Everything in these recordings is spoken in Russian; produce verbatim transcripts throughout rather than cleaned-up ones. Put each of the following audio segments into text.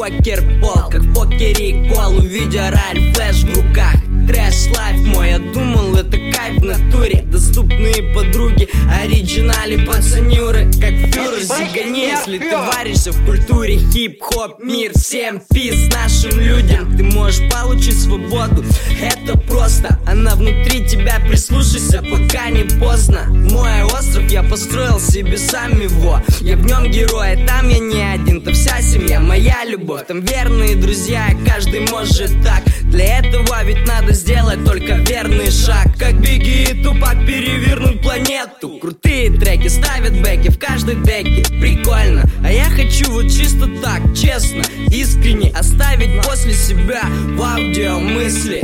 покер пол, как в покере кол, увидя раль, флеш в руках. Трэш лайф мой, я думал, это кайф в натуре. Доступные подруги, оригинали, пацанюры, как фюрер Зигане. Если ты варишься в культуре, хип-хоп, мир, всем пиз нашим людям. Ты можешь получить свободу, это просто. Она внутри тебя, прислушайся, пока не поздно. Мой остров, я построил себе сам его. Я в нем герой, а там я не один, то вся семья, моя любовь. Там верные друзья, каждый может так. Для этого ведь надо сделать только верный шаг. Как Бигги и Тупак перевернуть планету. Крутые треки ставят бэки в каждой деке. Прикольно, а я хочу вот чисто так, честно, искренне оставить после себя в аудио мысли.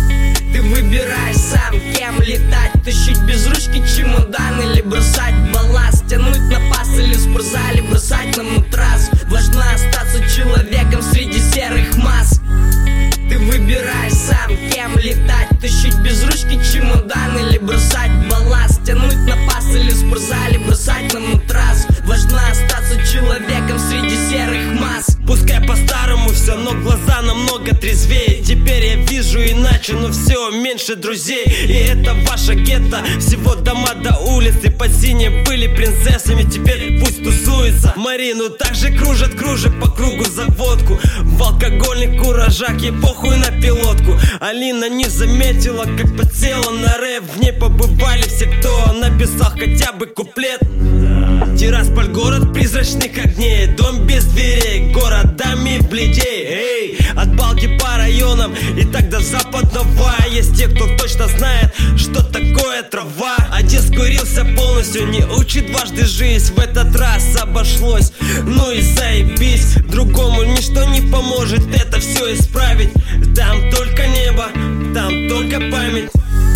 Ты выбираешь сам, кем летать. Тащить без ручки чемодан или бросать балласт. Тянуть на пас или в спортзале бросать на матрас. Важно остаться человеком среди серых масс. Ты выбираешь сам, кем летать. Тащить без ручки чемодан или бросать балласт. Тянуть на пас или в спортзале бросать на матрас. Важно остаться человеком среди серых масс. Пускай по-старому все, но глаза намного трезвее. Теперь я вижу иначе, но все меньше друзей. И это ваша гетто, всего дома до улицы. По сине были принцессами, теперь пусть тусуется. Марину также кружат, кружат по кругу за водку. В алкогольный куражак, ей похуй на пилотку. Алина не заметила, как подсела на рэп. В ней побывали все, кто написал хотя бы куплет. Тирасполь, город призрачных огней. Дом без дверей, городами бледей. Эй, от балки по районам и так до западного. Есть те, кто точно знает, что такое трава. Отец курился полностью, не учит дважды жизнь. В этот раз обошлось, ну и заебись. Другому ничто не поможет это все исправить. Там только небо, там только память.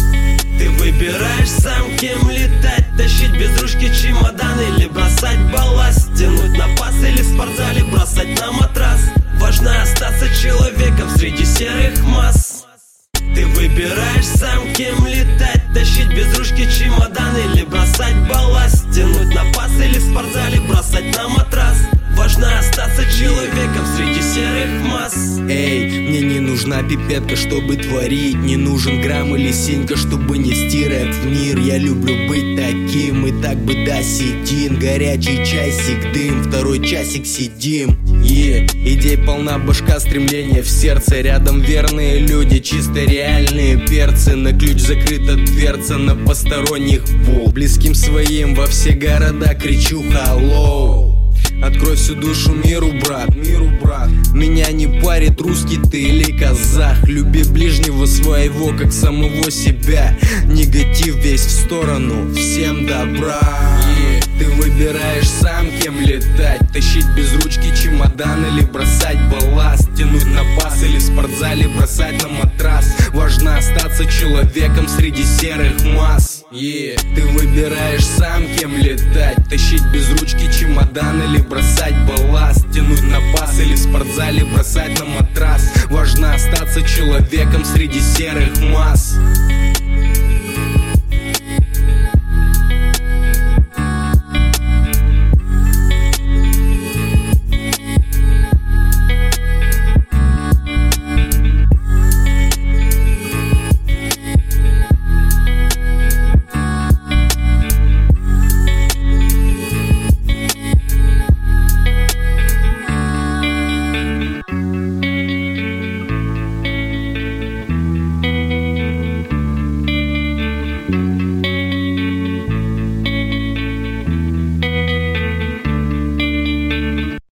Ты выбираешь сам, кем летать. Тащить без ручки чемодан или бросать балласт. Тянуть на пас или в спортзале бросать на матрас. Важно остаться человеком среди серых масс. Ты выбираешь сам, кем летать. Тащить без ручки чемодан или бросать балласт. Тянуть на пас или в спортзале бросать на матрас. Важно остаться человеком среди серых масс. Эй, мне не нужна пипетка, чтобы творить. Не нужен грамм или синька, чтобы нести рэп в мир. Я люблю быть таким, и так бы да сидим. Горячий часик, дым, второй часик сидим. Е, yeah. Идей полна башка, стремление в сердце. Рядом верные люди, чисто реальные перцы. На ключ закрыта дверца, на посторонних пол. Близким своим во все города кричу «Hello». Открой всю душу миру, брат, миру, брат. Меня не парит, русский ты или казах. Люби ближнего своего, как самого себя. Негатив весь в сторону, всем добра. Yeah. Ты выбираешь сам, кем летать. Тащить без ручки чемодан или бросать балласт. Тянуть на пас или в спортзале бросать на матрас. Важно остаться человеком среди серых масс. Yeah. Ты выбираешь сам, кем летать. Тащить без ручки чемодан или бросать балласт. Тянуть на пас или в спортзале бросать на матрас. Важно остаться человеком среди серых масс.